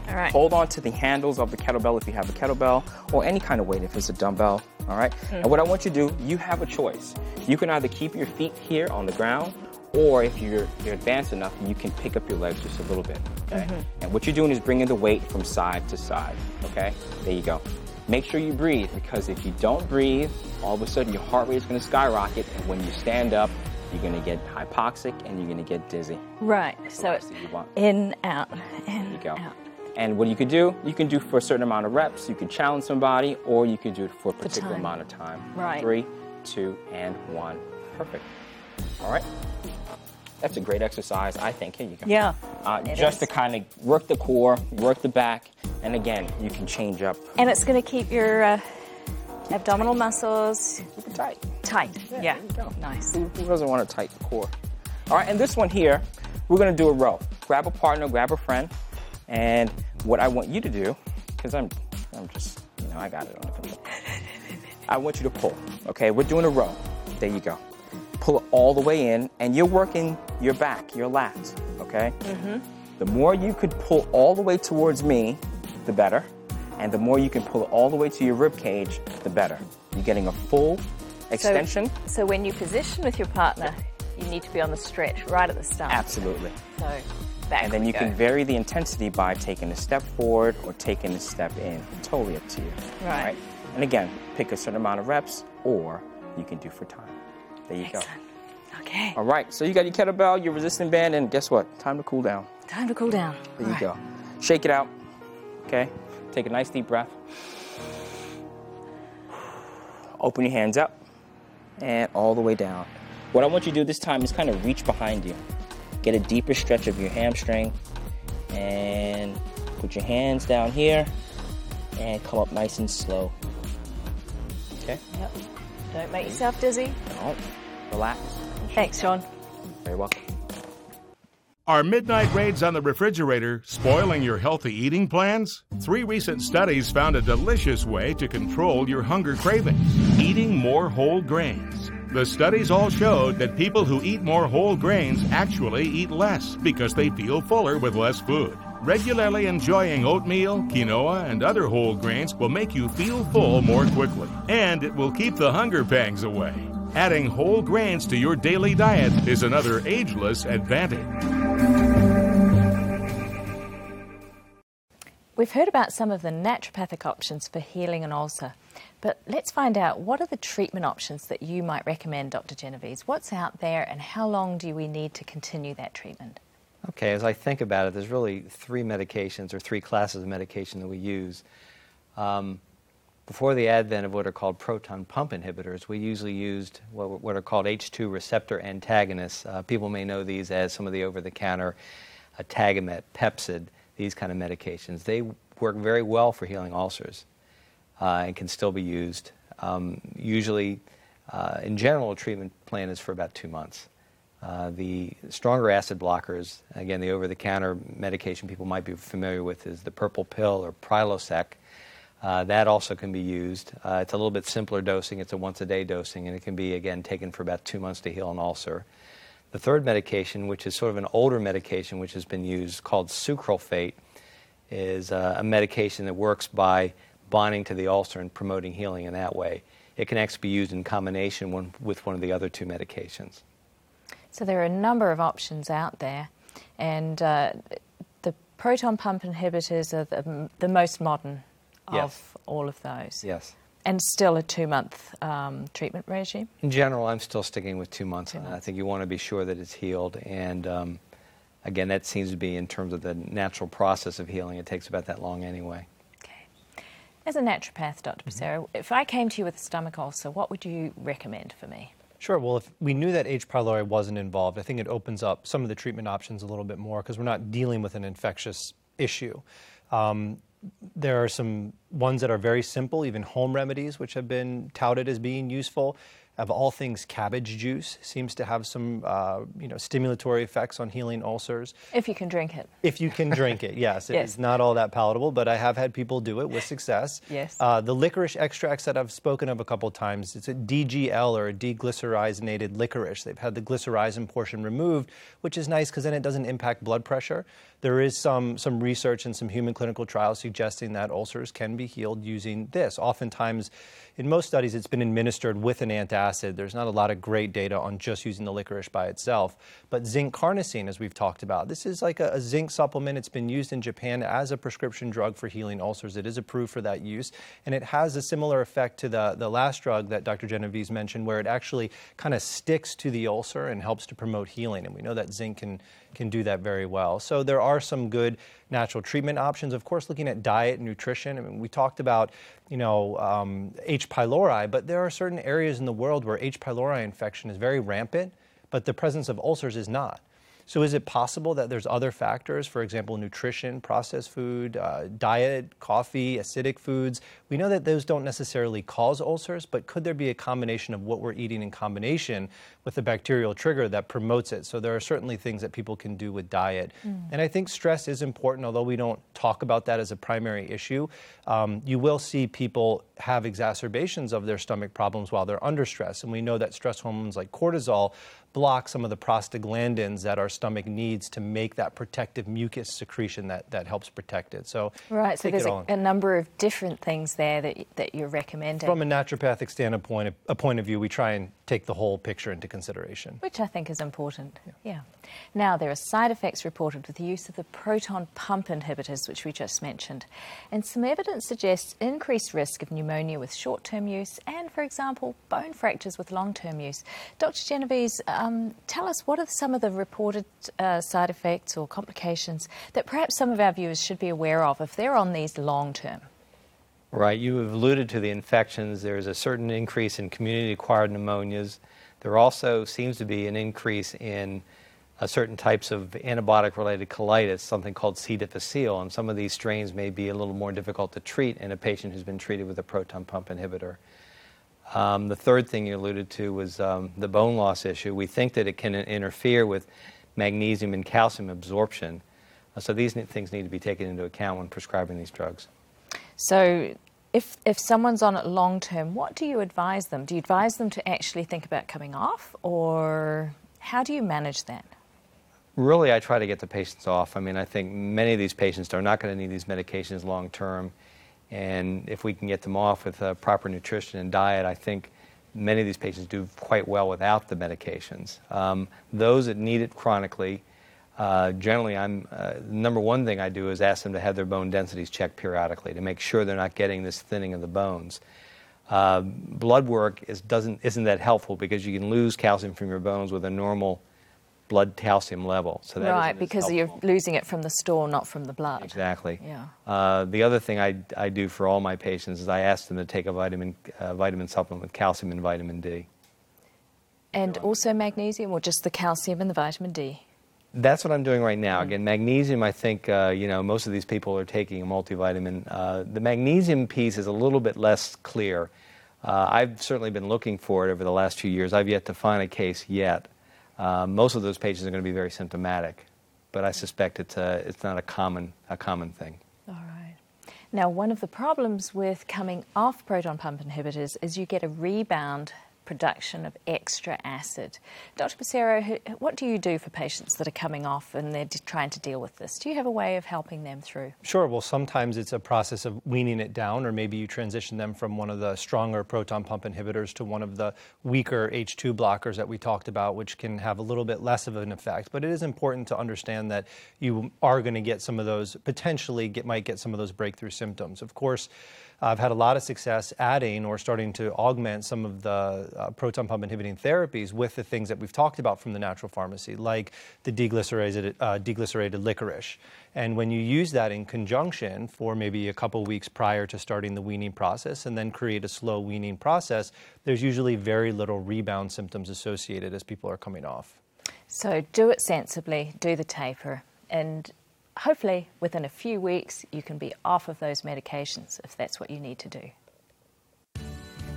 All right. Hold on to the handles of the kettlebell if you have a kettlebell, or any kind of weight if it's a dumbbell, all right? And what I want you to do, you have a choice. You can either keep your feet here on the ground, or if you're advanced enough, you can pick up your legs just a little bit, okay? And what you're doing is bringing the weight from side to side, okay? There you go. Make sure you breathe, because if you don't breathe, all of a sudden your heart rate is going to skyrocket, and when you stand up, you're going to get hypoxic and you're going to get dizzy. Right, so in, out, in, There you go. out. And what you can do for a certain amount of reps. You can challenge somebody, or you can do it for a particular time. amount of time. Right. 3, 2, and 1. Perfect. All right. That's a great exercise, I think. Here you go. Yeah. Just to kind of work the core, work the back, and again, you can change up. And it's going to keep your abdominal muscles tight. Tight, yeah. There you go. Nice. Who doesn't want a tight core? All right, and this one here, we're going to do a row. Grab a partner, grab a friend, and what I want you to do, because I'm just, I got it on the computer. I want you to pull, okay? We're doing a row. There you go. Pull it all the way in, and you're working your back, your lats, okay? The more you could pull all the way towards me, the better. And the more you can pull it all the way to your rib cage, the better. You're getting a full extension. So when you position with your partner, you need to be on the stretch right at the start. Absolutely. So back And then we you go. can vary the intensity by taking a step forward or taking a step in. Totally up to you. Right. All right? And again, pick a certain amount of reps, or you can do for time. There you go. Okay. All right, so you got your kettlebell, your resistance band, and guess what? Time to cool down. Time to cool down. There you go. Shake it out. Okay? Take a nice deep breath. Open your hands up and all the way down. What I want you to do this time is kind of reach behind you. Get a deeper stretch of your hamstring and put your hands down here and come up nice and slow. Okay? Yep. Don't make yourself dizzy. Don't. Relax. Thanks, Sean. Very welcome. Are midnight raids on the refrigerator spoiling your healthy eating plans? 3 recent studies found a delicious way to control your hunger cravings: eating more whole grains. The studies all showed that people who eat more whole grains actually eat less because they feel fuller with less food. Regularly enjoying oatmeal, quinoa, and other whole grains will make you feel full more quickly, and it will keep the hunger pangs away. Adding whole grains to your daily diet is another ageless advantage. We've heard about some of the naturopathic options for healing an ulcer, but let's find out, what are the treatment options that you might recommend, Dr. Genovese? What's out there, and how long do we need to continue that treatment? Okay, as I think about it, there's really 3 medications or 3 classes of medication that we use. Before the advent of what are called proton pump inhibitors, we usually used what are called H2 receptor antagonists. People may know these as some of the over-the-counter Tagamet, Pepcid, these kind of medications. They work very well for healing ulcers and can still be used. Usually, in general, a treatment plan is for about 2 months. The stronger acid blockers, again, the over-the-counter medication people might be familiar with is the purple pill or Prilosec. That also can be used. It's a little bit simpler dosing. It's a once-a-day dosing, and it can be, again, taken for about 2 months to heal an ulcer. The third medication, which is sort of an older medication which has been used, called sucralfate, is a medication that works by bonding to the ulcer and promoting healing in that way. It can actually be used in combination with one of the other 2 medications. So there are a number of options out there, and the proton pump inhibitors are the most modern of all of those. Yes. And still a 2-month treatment regime? In general, I'm still sticking with 2 months. I think you want to be sure that it's healed. And again, that seems to be, in terms of the natural process of healing, it takes about that long anyway. Okay. As a naturopath, Dr. Passero, if I came to you with a stomach ulcer, what would you recommend for me? Sure. Well, if we knew that H. pylori wasn't involved, I think it opens up some of the treatment options a little bit more, because we're not dealing with an infectious issue. There are some ones that are very simple, even home remedies, which have been touted as being useful. Of all things, cabbage juice seems to have some stimulatory effects on healing ulcers. If you can drink it. If you can drink it, yes. Yes. It's not all that palatable, but I have had people do it with success. Yes. The licorice extracts that I've spoken of a couple times, it's a DGL, or a deglycyrrhizated licorice. They've had the glycyrrhizin portion removed, which is nice because then it doesn't impact blood pressure. There is some research and some human clinical trials suggesting that ulcers can be healed using this. Oftentimes, in most studies, it's been administered with an antacid. There's not a lot of great data on just using the licorice by itself. But zinc carnosine, as we've talked about, this is like a zinc supplement. It's been used in Japan as a prescription drug for healing ulcers. It is approved for that use. And it has a similar effect to the last drug that Dr. Genovese mentioned, where it actually kind of sticks to the ulcer and helps to promote healing. And we know that zinc can do that very well. So there are some good natural treatment options. Of course, looking at diet and nutrition. I mean, we talked about, H. pylori, but there are certain areas in the world where H. pylori infection is very rampant, but the presence of ulcers is not. So is it possible that there's other factors, for example, nutrition, processed food, diet, coffee, acidic foods? We know that those don't necessarily cause ulcers, but could there be a combination of what we're eating in combination with a bacterial trigger that promotes it? So there are certainly things that people can do with diet. And I think stress is important, although we don't talk about that as a primary issue. You will see people have exacerbations of their stomach problems while they're under stress. And we know that stress hormones like cortisol block some of the prostaglandins that our stomach needs to make that protective mucus secretion that helps protect it. So right, so there's a number of different things there that you're recommending. From a naturopathic standpoint, a point of view, we try and take the whole picture into consideration. Which I think is important, yeah. Now, there are side effects reported with the use of the proton pump inhibitors, which we just mentioned. And some evidence suggests increased risk of pneumonia with short-term use and, for example, bone fractures with long-term use. Dr. Genovese, tell us, what are some of the reported side effects or complications that perhaps some of our viewers should be aware of if they're on these long-term? Right, you have alluded to the infections. There's a certain increase in community-acquired pneumonias. There also seems to be an increase in certain types of antibiotic-related colitis, something called C. difficile, and some of these strains may be a little more difficult to treat in a patient who's been treated with a proton pump inhibitor. The third thing you alluded to was the bone loss issue. We think that it can interfere with magnesium and calcium absorption. So these things need to be taken into account when prescribing these drugs. So if someone's on it long term, what do you advise them? Do you advise them to actually think about coming off, or how do you manage that? Really, I try to get the patients off. I mean, I think many of these patients are not going to need these medications long term. And if we can get them off with proper nutrition and diet, I think many of these patients do quite well without the medications. Those that need it chronically, generally, the number one thing I do is ask them to have their bone densities checked periodically to make sure they're not getting this thinning of the bones. Blood work isn't that helpful because you can lose calcium from your bones with a normal blood calcium level. So that right, because you're losing it from the stool, not from the blood. Exactly. Yeah. The other thing I do for all my patients is I ask them to take a vitamin supplement with calcium and vitamin D. And also magnesium, or just the calcium and the vitamin D? That's what I'm doing right now. Again, magnesium, I think, most of these people are taking a multivitamin. The magnesium piece is a little bit less clear. I've certainly been looking for it over the last few years. I've yet to find a case yet. Most of those patients are going to be very symptomatic, but I suspect it's not a common thing. All right. Now, one of the problems with coming off proton pump inhibitors is you get a rebound production of extra acid. Dr. Passero, what do you do for patients that are coming off and they're trying to deal with this? Do you have a way of helping them through? Sure. Well, sometimes it's a process of weaning it down, or maybe you transition them from one of the stronger proton pump inhibitors to one of the weaker H2 blockers that we talked about, which can have a little bit less of an effect. But it is important to understand that you are going to get some of those, might get some of those breakthrough symptoms. Of course, I've had a lot of success adding or starting to augment some of the proton pump inhibiting therapies with the things that we've talked about from the natural pharmacy, like the deglycerated licorice. And when you use that in conjunction for maybe a couple weeks prior to starting the weaning process and then create a slow weaning process, there's usually very little rebound symptoms associated as people are coming off. So do it sensibly, do the taper, and hopefully within a few weeks you can be off of those medications if that's what you need to do.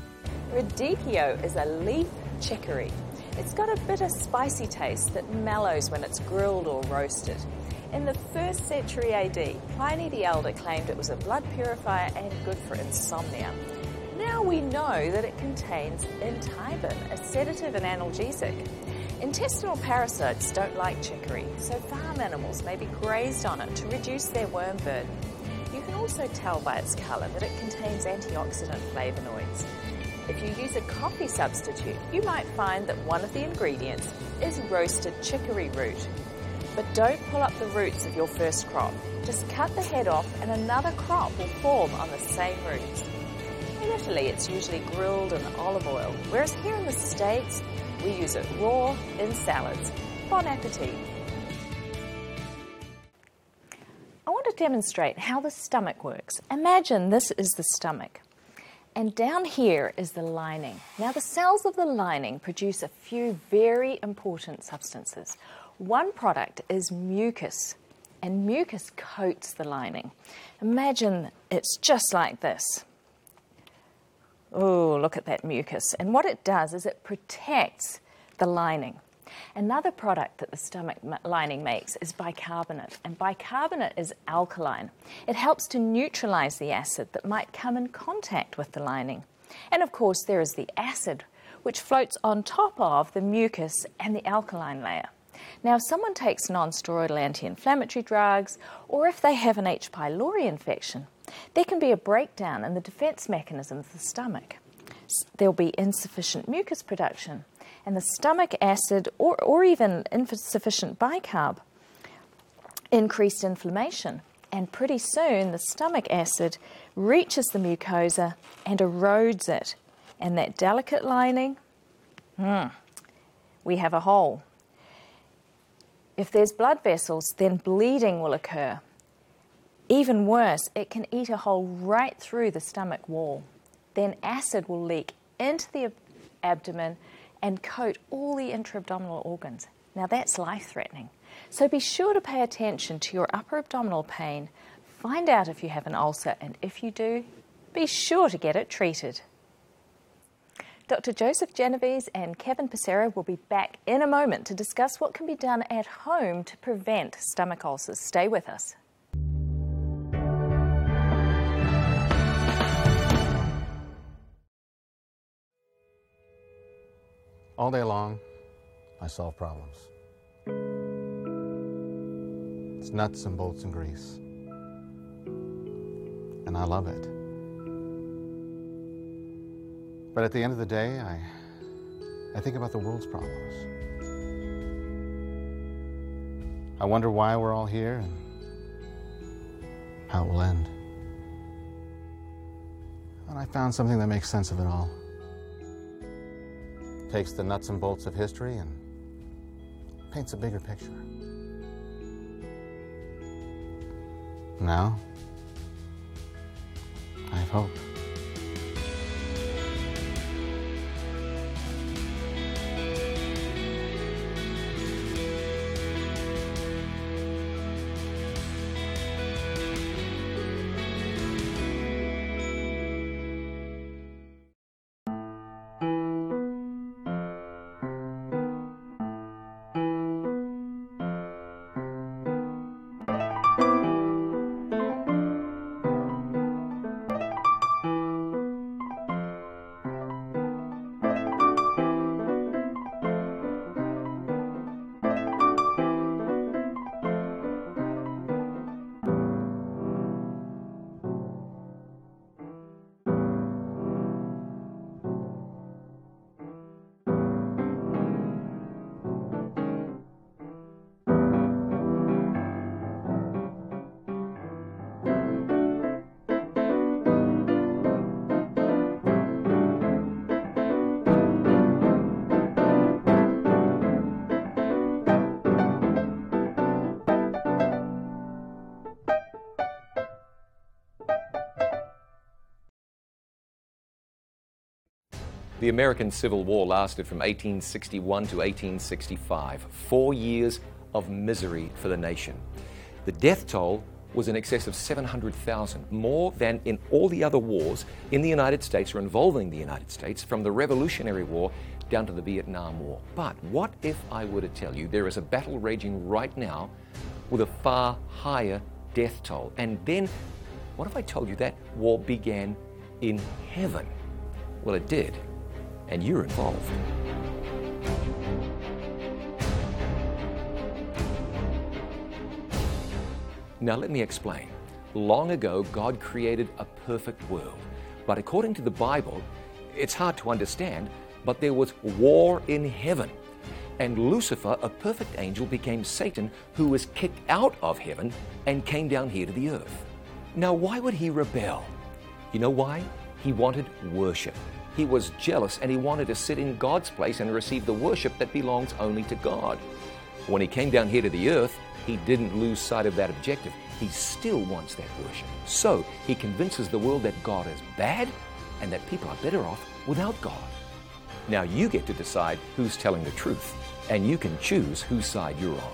Radicchio is a leaf chicory. It's got a bitter, spicy taste that mellows when it's grilled or roasted. In the 1st century AD, Pliny the Elder claimed it was a blood purifier and good for insomnia. Now we know that it contains entibin, a sedative and analgesic. Intestinal parasites don't like chicory, so farm animals may be grazed on it to reduce their worm burden. You can also tell by its colour that it contains antioxidant flavonoids. If you use a coffee substitute, you might find that one of the ingredients is roasted chicory root. But don't pull up the roots of your first crop. Just cut the head off and another crop will form on the same roots. In Italy, it's usually grilled in olive oil, whereas here in the States, we use it raw in salads. Bon appetit! I want to demonstrate how the stomach works. Imagine this is the stomach, and down here is the lining. Now, the cells of the lining produce a few very important substances. One product is mucus, and mucus coats the lining. Imagine it's just like this. Oh, look at that mucus. And what it does is it protects the lining. Another product that the stomach lining makes is bicarbonate, and bicarbonate is alkaline. It helps to neutralize the acid that might come in contact with the lining. And of course, there is the acid, which floats on top of the mucus and the alkaline layer. Now, if someone takes non-steroidal anti-inflammatory drugs, or if they have an H. pylori infection, there can be a breakdown in the defense mechanism of the stomach. There'll be insufficient mucus production, and the stomach acid, or even insufficient bicarb, increased inflammation. And pretty soon, the stomach acid reaches the mucosa and erodes it. And that delicate lining, we have a hole. If there's blood vessels, then bleeding will occur. Even worse, it can eat a hole right through the stomach wall. Then acid will leak into the abdomen and coat all the intra-abdominal organs. Now that's life-threatening. So be sure to pay attention to your upper abdominal pain. Find out if you have an ulcer, and if you do, be sure to get it treated. Dr. Joseph Genovese and Kevin Passero will be back in a moment to discuss what can be done at home to prevent stomach ulcers. Stay with us. All day long, I solve problems. It's nuts and bolts and grease. And I love it. But at the end of the day, I think about the world's problems. I wonder why we're all here and how it will end. And I found something that makes sense of it all. Takes the nuts and bolts of history and paints a bigger picture. Now, I have hope. The American Civil War lasted from 1861 to 1865, 4 years of misery for the nation. The death toll was in excess of 700,000, more than in all the other wars in the United States or involving the United States, from the Revolutionary War down to the Vietnam War. But what if I were to tell you there is a battle raging right now with a far higher death toll? And then, what if I told you that war began in heaven? Well, it did, and you're involved. Now let me explain. Long ago, God created a perfect world. But according to the Bible, it's hard to understand, but there was war in heaven. And Lucifer, a perfect angel, became Satan, who was kicked out of heaven and came down here to the earth. Now, why would he rebel? You know why? He wanted worship. He was jealous and he wanted to sit in God's place and receive the worship that belongs only to God. When he came down here to the earth, he didn't lose sight of that objective. He still wants that worship. So he convinces the world that God is bad and that people are better off without God. Now you get to decide who's telling the truth, and you can choose whose side you're on.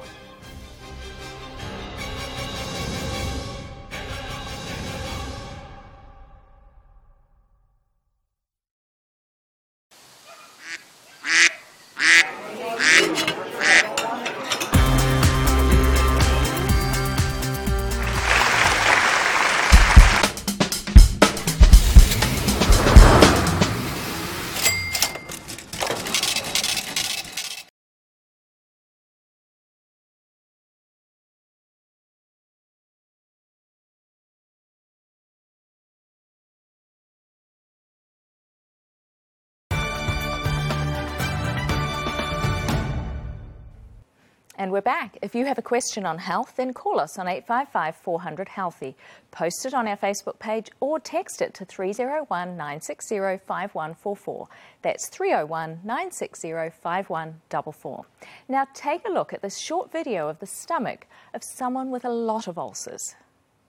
And we're back. If you have a question on health, then call us on 855-400-HEALTHY. Post it on our Facebook page or text it to 301-960-5144. That's 301-960-5144. Now take a look at this short video of the stomach of someone with a lot of ulcers.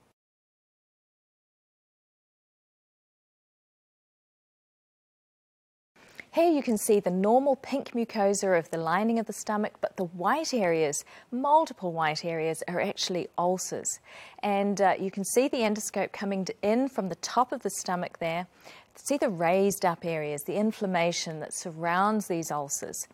Here you can see the normal pink mucosa of the lining of the stomach, but the white areas, multiple white areas, are actually ulcers. And you can see the endoscope coming in from the top of the stomach there. See the raised up areas, the inflammation that surrounds these ulcers.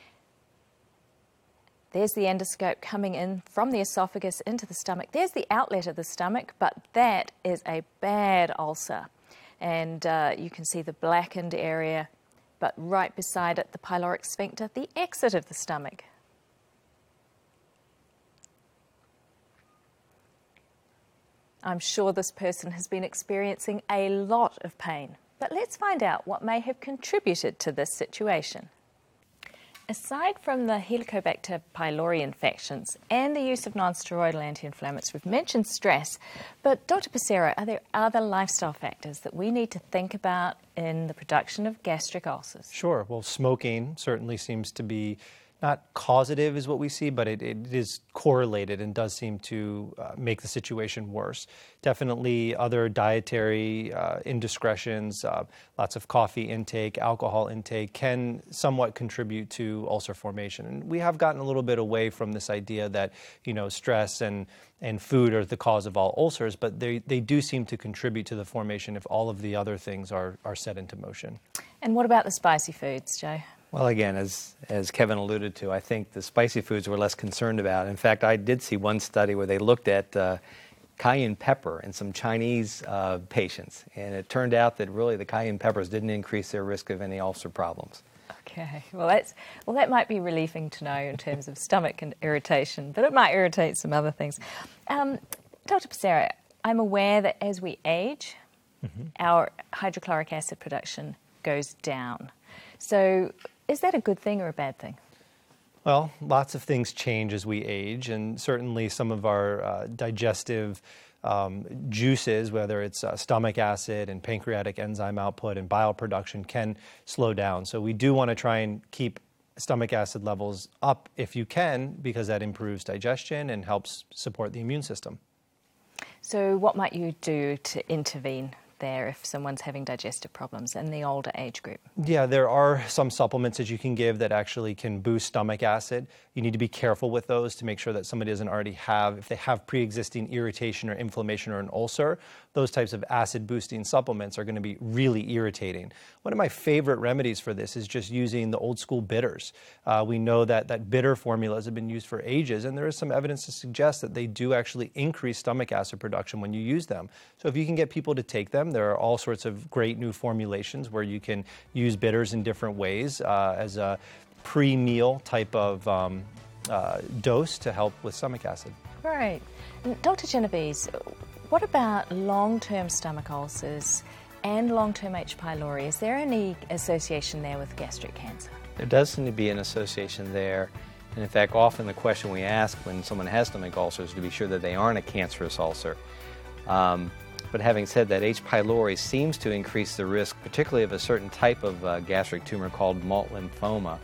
There's the endoscope coming in from the esophagus into the stomach. There's the outlet of the stomach, but that is a bad ulcer. And you can see the blackened area, but right beside it, the pyloric sphincter, the exit of the stomach. I'm sure this person has been experiencing a lot of pain, but let's find out what may have contributed to this situation. Aside from the Helicobacter pylori infections and the use of non-steroidal anti-inflammatories, we've mentioned stress, but Dr. Passero, are there other lifestyle factors that we need to think about in the production of gastric ulcers? Sure. Well, smoking certainly seems to be not causative is what we see, but it is correlated and does seem to make the situation worse. Definitely other dietary indiscretions, lots of coffee intake, alcohol intake can somewhat contribute to ulcer formation. And we have gotten a little bit away from this idea that, you know, stress and food are the cause of all ulcers, but they do seem to contribute to the formation if all of the other things are set into motion. And what about the spicy foods, Joe? Well, again, as Kevin alluded to, I think the spicy foods we're less concerned about. In fact, I did see one study where they looked at cayenne pepper in some Chinese patients, and it turned out that really the cayenne peppers didn't increase their risk of any ulcer problems. Okay, well that might be relieving to know in terms of stomach and irritation, but it might irritate some other things. Dr. Passero, I'm aware that as we age, our hydrochloric acid production goes down. So is that a good thing or a bad thing? Well, lots of things change as we age, and certainly some of our digestive juices, whether it's stomach acid and pancreatic enzyme output and bile production, can slow down. So we do want to try and keep stomach acid levels up if you can, because that improves digestion and helps support the immune system. So what might you do to intervene there if someone's having digestive problems in the older age group? Yeah, there are some supplements that you can give that actually can boost stomach acid. You need to be careful with those to make sure that somebody doesn't already have, if they have pre-existing irritation or inflammation or an ulcer, those types of acid-boosting supplements are going to be really irritating. One of my favorite remedies for this is just using the old school bitters. We know that bitter formulas have been used for ages, and there is some evidence to suggest that they do actually increase stomach acid production when you use them. So if you can get people to take them, there are all sorts of great new formulations where you can use bitters in different ways as a pre-meal type of dose to help with stomach acid. Great. And Dr. Genovese, what about long-term stomach ulcers and long-term H. pylori? Is there any association there with gastric cancer? There does seem to be an association there. And in fact, often the question we ask when someone has stomach ulcers is to be sure that they aren't a cancerous ulcer. But having said that, H. pylori seems to increase the risk, particularly of a certain type of gastric tumor called malt lymphoma,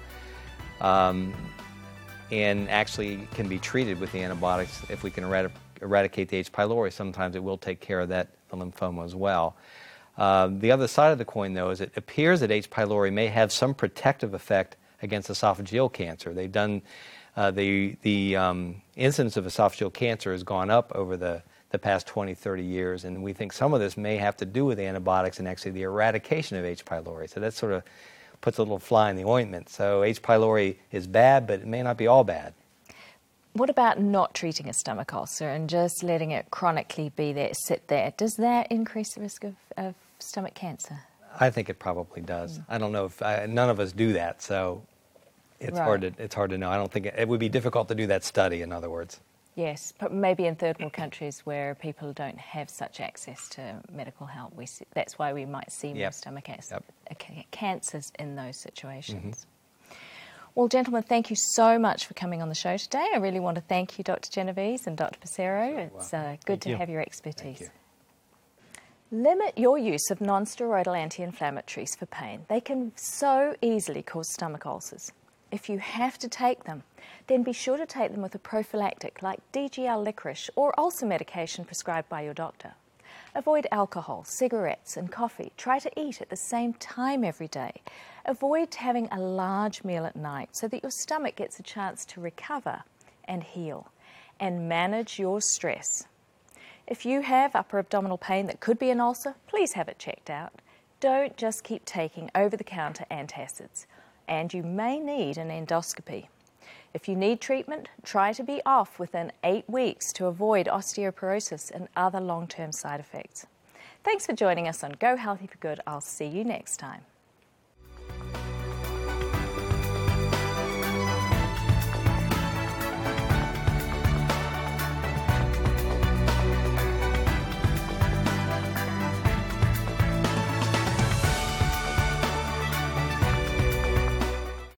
and actually can be treated with the antibiotics. If we can eradicate the H. pylori, sometimes it will take care of the lymphoma as well. The other side of the coin, though, is it appears that H. pylori may have some protective effect against esophageal cancer. They've done the incidence of esophageal cancer has gone up over the past 20, 30 years, and we think some of this may have to do with antibiotics and actually the eradication of H. pylori. So that sort of puts a little fly in the ointment. So H. pylori is bad, but it may not be all bad. What about not treating a stomach ulcer and just letting it chronically be there, sit there? Does that increase the risk of stomach cancer? I think it probably does. I don't know if none of us do that, so it's hard to know. I don't think it would be difficult to do that study, in other words. Yes, but maybe in third world countries where people don't have such access to medical help, that's why we might see more stomach cancers in those situations. Well, gentlemen, thank you so much for coming on the show today. I really want to thank you, Dr. Genovese and Dr. Passero. It's good to have your expertise. Limit your use of non-steroidal anti-inflammatories for pain. They can so easily cause stomach ulcers. If you have to take them, then be sure to take them with a prophylactic like DGL licorice or ulcer medication prescribed by your doctor. Avoid alcohol, cigarettes and coffee. Try to eat at the same time every day. Avoid having a large meal at night so that your stomach gets a chance to recover and heal. And manage your stress. If you have upper abdominal pain that could be an ulcer, please have it checked out. Don't just keep taking over-the-counter antacids. And you may need an endoscopy. If you need treatment, try to be off within 8 weeks to avoid osteoporosis and other long-term side effects. Thanks for joining us on Go Healthy for Good. I'll see you next time.